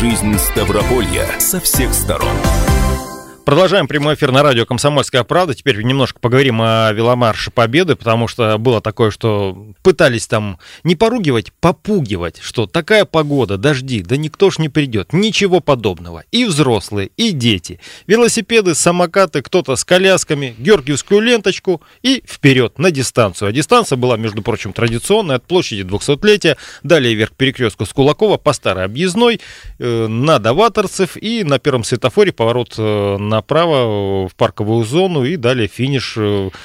жизнь Ставрополья со всех сторон. Продолжаем прямой эфир на радио «Комсомольская правда». Теперь немножко поговорим о веломарше Победы, потому что было такое, что пытались там не поругивать, попугивать, что такая погода, дожди, да никто ж не придет. Ничего подобного. И взрослые, и дети. Велосипеды, самокаты, кто-то с колясками, георгиевскую ленточку и вперед на дистанцию. А дистанция была, между прочим, традиционная, от площади 200-летия, далее вверх к перекрестку Скулакова по старой объездной, на Доваторцев и на первом светофоре поворот направо в парковую зону и далее финиш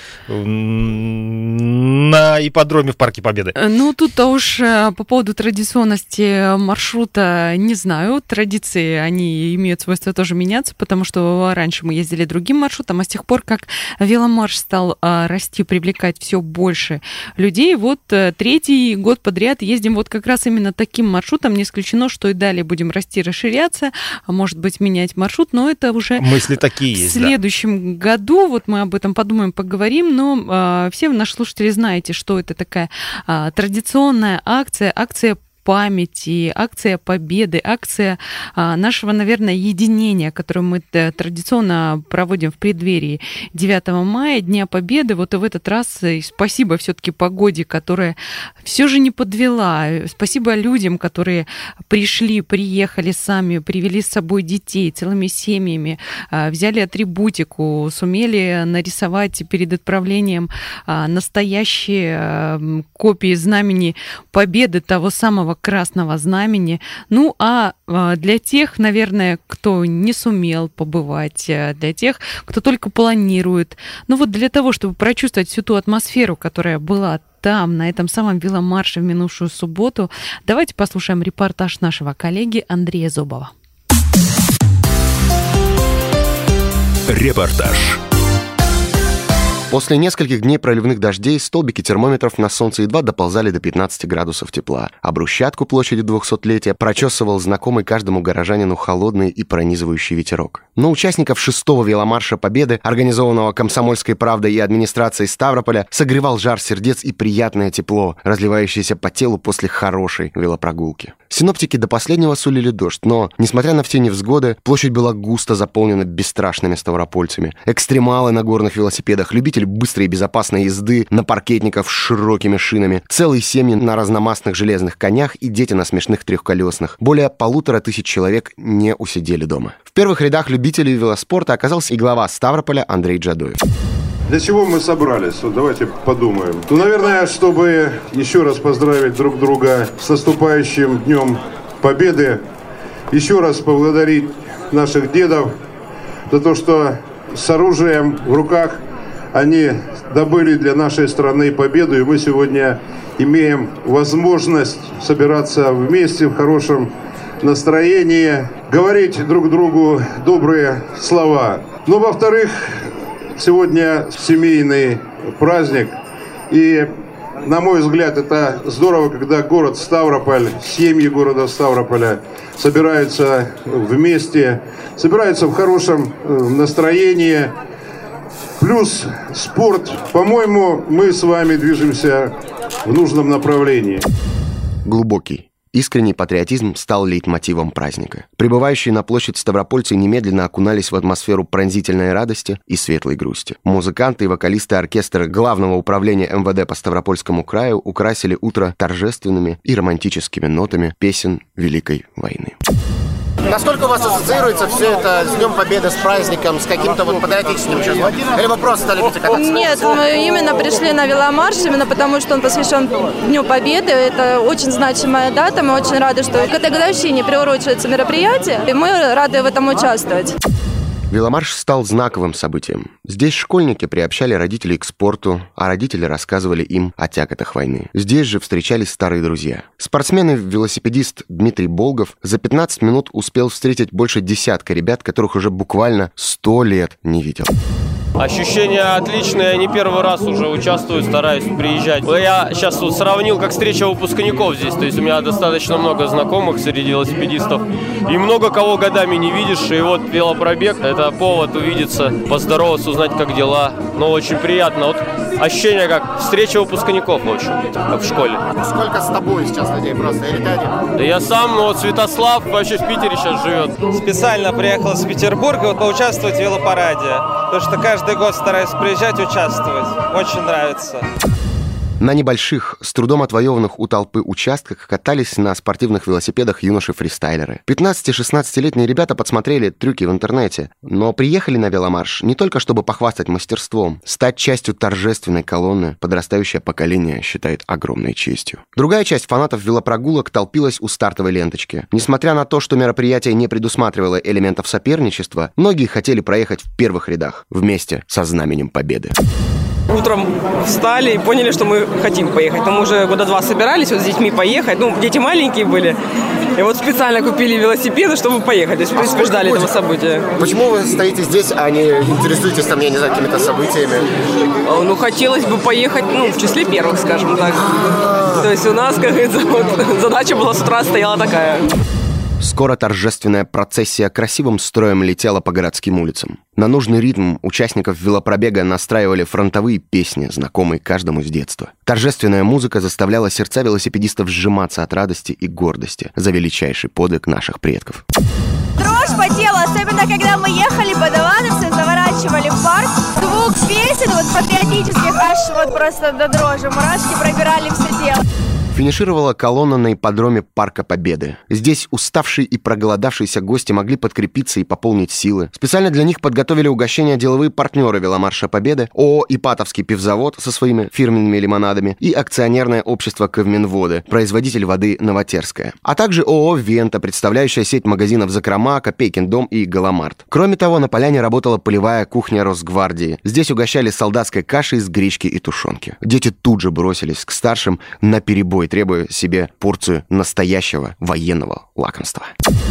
на ипподроме в Парке Победы. Ну, тут-то уж по поводу традиционности маршрута не знаю. Традиции, они имеют свойство тоже меняться, потому что раньше мы ездили другим маршрутом, а с тех пор, как веломарш стал расти, привлекать все больше людей, вот третий год подряд ездим вот как раз именно таким маршрутом. Не исключено, что и далее будем расти, расширяться, может быть, менять маршрут, но это уже... Мысли такие есть, в следующем году, вот мы об этом подумаем, поговорим, но все наши слушатели знаете, что это такая традиционная акция памяти, акция победы, акция нашего, наверное, единения, которую мы традиционно проводим в преддверии 9 мая, Дня Победы. Вот и в этот раз спасибо все-таки погоде, которая все же не подвела. Спасибо людям, которые приехали сами, привели с собой детей целыми семьями, взяли атрибутику, сумели нарисовать перед отправлением настоящие копии знамени Победы, того самого Красного Знамени. Ну, а для тех, наверное, кто не сумел побывать, для тех, кто только планирует, ну вот для того, чтобы прочувствовать всю ту атмосферу, которая была там, на этом самом веломарше в минувшую субботу, давайте послушаем репортаж нашего коллеги Андрея Зобова. Репортаж. После нескольких дней проливных дождей столбики термометров на солнце едва доползали до 15 градусов тепла, а брусчатку площади 200-летия прочесывал знакомый каждому горожанину холодный и пронизывающий ветерок. Но участников 6-го веломарша Победы, организованного «Комсомольской правдой» и администрацией Ставрополя, согревал жар сердец и приятное тепло, разливающееся по телу после хорошей велопрогулки. Синоптики до последнего сулили дождь, но, несмотря на все невзгоды, площадь была густо заполнена бесстрашными ставропольцами. Экстремалы на горных велосипедах, любители быстрой и безопасной езды на паркетниках с широкими шинами, целые семьи на разномастных железных конях и дети на смешных трехколесных. Более 1500 человек не усидели дома. В первых рядах любителей велоспорта оказался и глава Ставрополя Андрей Джадоев. Для чего мы собрались? Вот давайте подумаем. Ну, наверное, чтобы еще раз поздравить друг друга с наступающим Днем Победы, еще раз поблагодарить наших дедов за то, что с оружием в руках они добыли для нашей страны победу, и мы сегодня имеем возможность собираться вместе в хорошем настроении, говорить друг другу добрые слова. Но, во-вторых, сегодня семейный праздник, и, на мой взгляд, это здорово, когда город Ставрополь, семьи города Ставрополя собираются вместе, собираются в хорошем настроении. Плюс спорт. По-моему, мы с вами движемся в нужном направлении. Глубокий, искренний патриотизм стал лейтмотивом праздника. Прибывающие на площадь ставропольцы немедленно окунались в атмосферу пронзительной радости и светлой грусти. Музыканты и вокалисты оркестра Главного управления МВД по Ставропольскому краю украсили утро торжественными и романтическими нотами песен Великой войны. Насколько у вас ассоциируется все это с Днем Победы, с праздником, с каким-то вот патриотическим чувством? Или вы просто стали кататься? Нет, мы именно пришли на веломарш, именно потому что он посвящен Дню Победы. Это очень значимая дата, мы очень рады, что к этой годовщине приурочивается мероприятие, и мы рады в этом участвовать. Веломарш стал знаковым событием. Здесь школьники приобщали родителей к спорту, а родители рассказывали им о тяготах войны. Здесь же встречались старые друзья. Спортсмен и велосипедист Дмитрий Болгов за 15 минут успел встретить больше десятка ребят, которых уже буквально 100 лет не видел. Ощущения отличные, я не первый раз уже участвую, стараюсь приезжать. Я сейчас тут сравнил, как встреча выпускников здесь, то есть у меня достаточно много знакомых среди велосипедистов. И много кого годами не видишь, и вот велопробег – это повод увидеться, поздороваться, узнать, как дела. Но очень приятно. Вот ощущение как встреча выпускников, в общем, как в школе. Сколько с тобой сейчас людей просто? Или ты один? Да я сам, но вот Святослав вообще в Питере сейчас живет. Специально приехал из Петербурга вот поучаствовать в велопараде, потому что каждый год стараюсь приезжать, участвовать. Очень нравится. На небольших, с трудом отвоеванных у толпы участках катались на спортивных велосипедах юноши-фристайлеры. 15-16-летние ребята подсмотрели трюки в интернете, но приехали на веломарш не только чтобы похвастать мастерством. Стать частью торжественной колонны подрастающее поколение считает огромной честью. Другая часть фанатов велопрогулок толпилась у стартовой ленточки. Несмотря на то, что мероприятие не предусматривало элементов соперничества, многие хотели проехать в первых рядах вместе со знаменем победы. Утром встали и поняли, что мы хотим поехать. Но мы уже года 2 собирались вот с детьми поехать. Ну, дети маленькие были. И вот специально купили велосипеды, чтобы поехать. То есть, в принципе, ждали этого события. Почему вы стоите здесь, а не интересуетесь там, я не знаю, какими-то событиями? Ну, хотелось бы поехать, ну, в числе первых, скажем так. То есть у нас, как говорится, вот, задача была с утра стояла такая. Скоро торжественная процессия красивым строем летела по городским улицам. На нужный ритм участников велопробега настраивали фронтовые песни, знакомые каждому с детства. Торжественная музыка заставляла сердца велосипедистов сжиматься от радости и гордости за величайший подвиг наших предков. Дрожь по телу, особенно когда мы ехали по Ивановцам, заворачивали в парк. Звук песен, вот патриотических, аж вот просто до дрожи, мурашки пробирали все тело. Финишировала колонна на ипподроме Парка Победы. Здесь уставшие и проголодавшиеся гости могли подкрепиться и пополнить силы. Специально для них подготовили угощения деловые партнеры веломарша Победы, ООО «Ипатовский пивзавод» со своими фирменными лимонадами и акционерное общество «Ковминводы», производитель воды «Новотерская», а также ООО «Вента», представляющая сеть магазинов «Закрома», «Копейкин дом» и «Галамарт». Кроме того, на поляне работала полевая кухня Росгвардии. Здесь угощали солдатской кашей из гречки и тушенки. Дети тут же бросились к старшим наперебой, требуя себе порцию настоящего военного лакомства.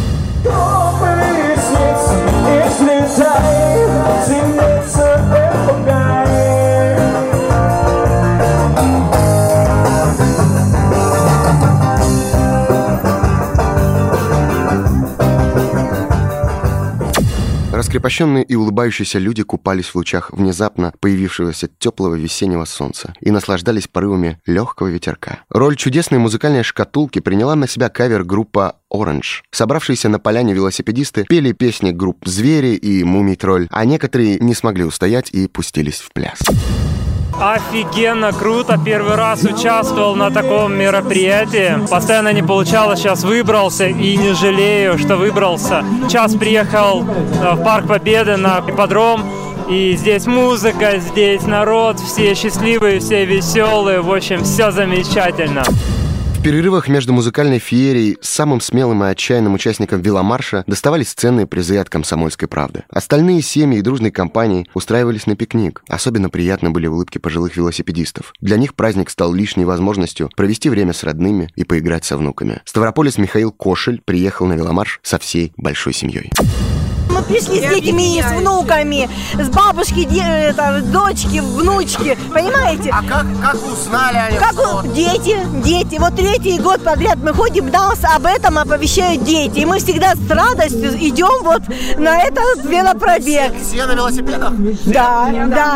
Раскрепощенные и улыбающиеся люди купались в лучах внезапно появившегося теплого весеннего солнца и наслаждались порывами легкого ветерка. Роль чудесной музыкальной шкатулки приняла на себя кавер-группа Orange. Собравшиеся на поляне велосипедисты пели песни групп «Звери» и «Мумий-тролль», а некоторые не смогли устоять и пустились в пляс. Офигенно, круто. Первый раз участвовал на таком мероприятии. Постоянно не получалось, сейчас выбрался и не жалею, что выбрался. Сейчас приехал в Парк Победы на ипподром. И здесь музыка, здесь народ, все счастливые, все веселые. В общем, все замечательно. В перерывах между музыкальной феерией самым смелым и отчаянным участникам веломарша доставались ценные призы от «Комсомольской правды». Остальные семьи и дружные компании устраивались на пикник. Особенно приятны были улыбки пожилых велосипедистов. Для них праздник стал лишней возможностью провести время с родными и поиграть со внуками. Ставрополец Михаил Кошель приехал на веломарш со всей большой семьей. Мы пришли с детьми, с внуками, с бабушки, дочки, внучки, понимаете? А как узнали они? Дети. Вот 3-й год подряд мы ходим, нас об этом оповещают дети. И мы всегда с радостью идем вот на этот велопробег. Все на велосипедах? Да.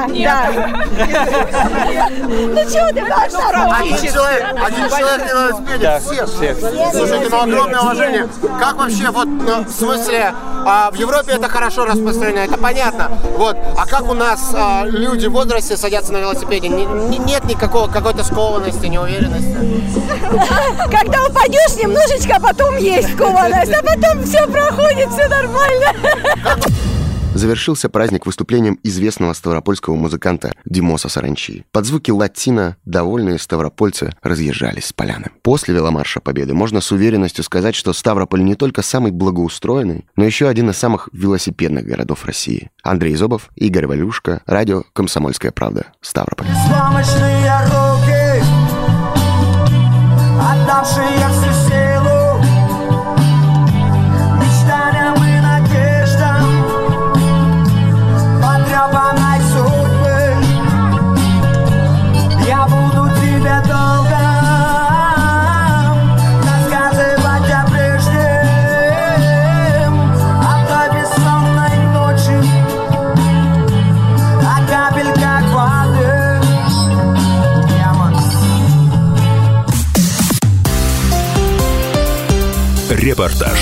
Ну чего ты должна? Один человек на велосипеде, всех. Слушайте, ну огромное уважение. Как вообще, вот, в смысле, в Европе это хорошо распространено, это понятно. Вот. А как у нас люди в возрасте садятся на велосипеде? Нет никакого какой-то скованности, неуверенности. Когда упадешь, немножечко, потом есть скованность, а потом все проходит, все нормально. Завершился праздник выступлением известного ставропольского музыканта Димоса Саранчи. Под звуки латино довольные ставропольцы разъезжались с поляны. После веломарша Победы можно с уверенностью сказать, что Ставрополь не только самый благоустроенный, но еще один из самых велосипедных городов России. Андрей Зобов, Игорь Валюшка, радио «Комсомольская правда», Ставрополь. Отдавшие всю силу мечтаниям и надеждам потрепанной судьбы, я буду тебе долго рассказывать о прежнем, о той бессонной ночи, о капельках воды. Репортаж.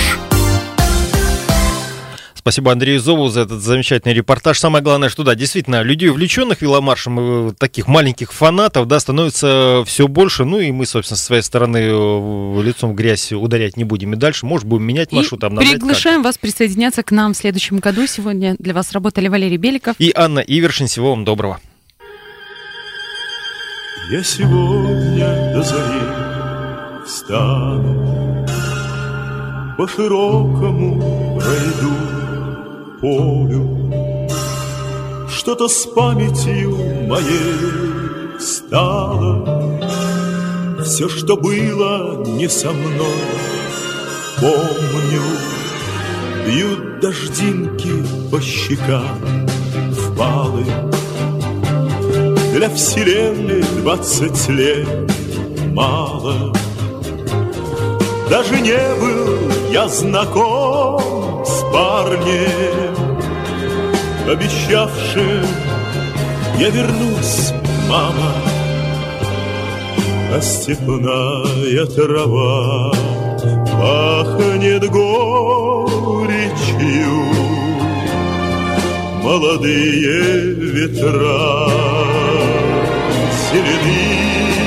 Спасибо Андрею Зову за этот замечательный репортаж. Самое главное, что да, действительно, людей, увлеченных веломаршем, таких маленьких фанатов, да, становится все больше. Ну и мы, собственно, со своей стороны лицом в грязь ударять не будем и дальше. Может, будем менять маршрут, обновлять. Приглашаем вас присоединяться к нам в следующем году. Сегодня для вас работали Валерий Беликов и Анна Ивершин. Всего вам доброго. Я сегодня до зари встану, по широкому пройду полю. Что-то с памятью моей стало, все, что было не со мной, помню. Бьют дождинки по щекам впалы. Для вселенной 20 лет мало. Даже не был я знаком с парнем, обещавшим: я вернусь, мама. А степная трава пахнет горечью, молодые ветра зелены.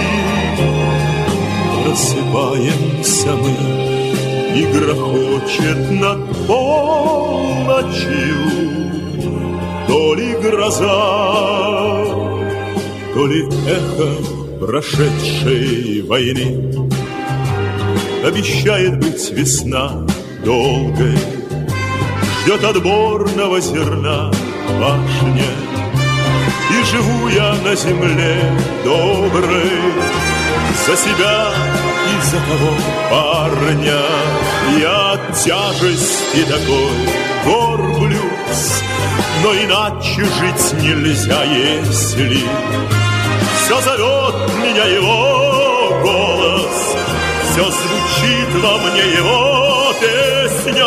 Просыпаемся мы, и грохочет над полночью то ли гроза, то ли эхо прошедшей войны. Обещает быть весна долгой, ждет отборного зерна пашня. И живу я на земле доброй за себя и за того парня. Я от тяжести такой горблюсь, но иначе жить нельзя, если все зовет меня его голос, все звучит во мне его песня.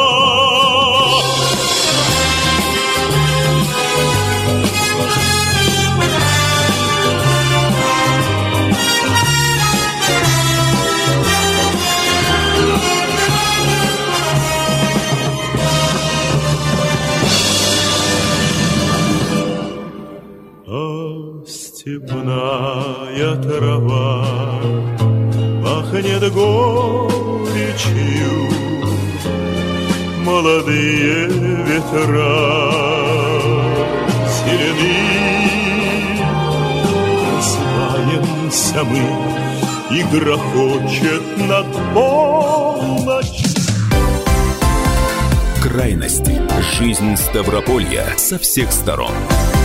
Степная трава пахнет горечью, молодые ветра зелены. Просыпаемся мы, и грохочет над полночь. Крайности. Жизнь Ставрополья со всех сторон.